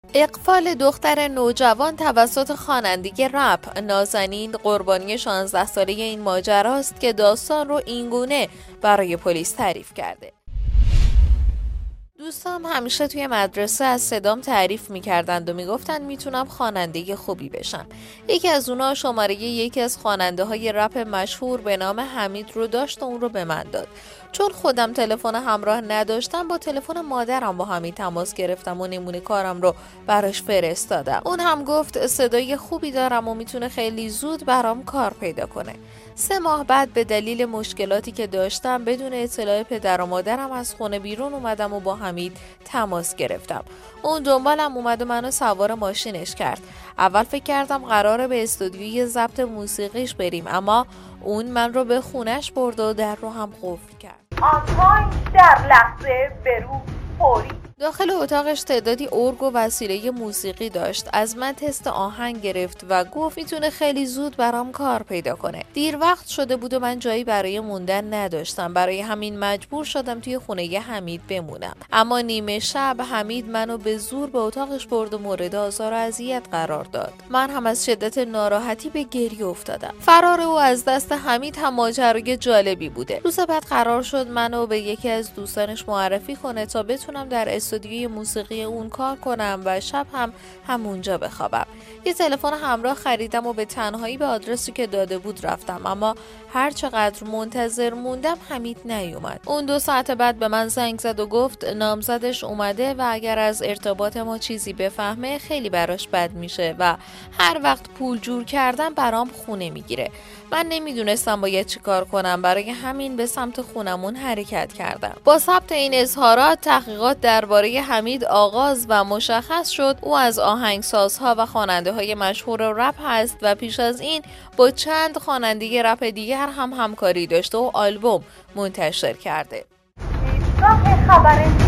اغفال دختر نوجوان توسط خواننده رپ نازنین قربانی 16 ساله این ماجراست که داستان رو اینگونه برای پلیس تعریف کرده. دوستام همیشه توی مدرسه از صدام تعریف میکردند و میگفتند میتونم خواننده خوبی بشم. یکی از اونا شماره یکی از خواننده های رپ مشهور به نام حمید رو داشت و اون رو به من داد. چون خودم تلفن همراه نداشتم با تلفن مادرم با حمید تماس گرفتم و نمونه کارم رو براش فرستادم. اون هم گفت صدای خوبی دارم و میتونه خیلی زود برام کار پیدا کنه. 3 ماه بعد به دلیل مشکلاتی که داشتم بدون اطلاع پدر و مادرم از خونه بیرون اومدم و با حمید تماس گرفتم. اون دنبالم اومد و منو سوار ماشینش کرد. اول فکر کردم قراره به استودیوی ضبط موسیقیش بریم، اما اون من رو به خونش برد و در رو هم قفل کرد. آنلاین در لحظه برو فوری. داخل اتاقش تعدادی ارگ و وسیله موسیقی داشت. از من تست آهنگ گرفت و گفت میتونه خیلی زود برام کار پیدا کنه. دیر وقت شده بود و من جایی برای موندن نداشتم. برای همین مجبور شدم توی خونه حمید بمونم. اما نیمه شب حمید منو به زور به اتاقش برد و مورد آزار و اذیت قرار داد. من هم از شدت ناراحتی به گریه افتادم. فرار او از دست حمید هم ماجرای جالبی بوده. روز بعد قرار شد منو به یکی از دوستانش معرفی کنه تا بتونم در استودیوی موسیقی اون کار کنم و شب هم همونجا بخوابم. یه تلفن همراه خریدم و به تنهایی به آدرسی که داده بود رفتم، اما هر چقدر منتظر موندم حمید نیومد. اون 2 ساعت بعد به من زنگ زد و گفت نامزدش اومده و اگر از ارتباط ما چیزی بفهمه خیلی براش بد میشه و هر وقت پول جور کردم برام خونه میگیره. من نمیدونستم باید چی کار کنم، برای همین به سمت خونمون حرکت کردم. با ثبت این اظهارات تحقیقات درباره حمید آغاز و مشخص شد او از آهنگسازها و خواننده های مشهور رپ هست و پیش از این با چند خواننده رپ دیگر هم همکاری داشته و آلبوم منتشر کرده. دیدگاه خبر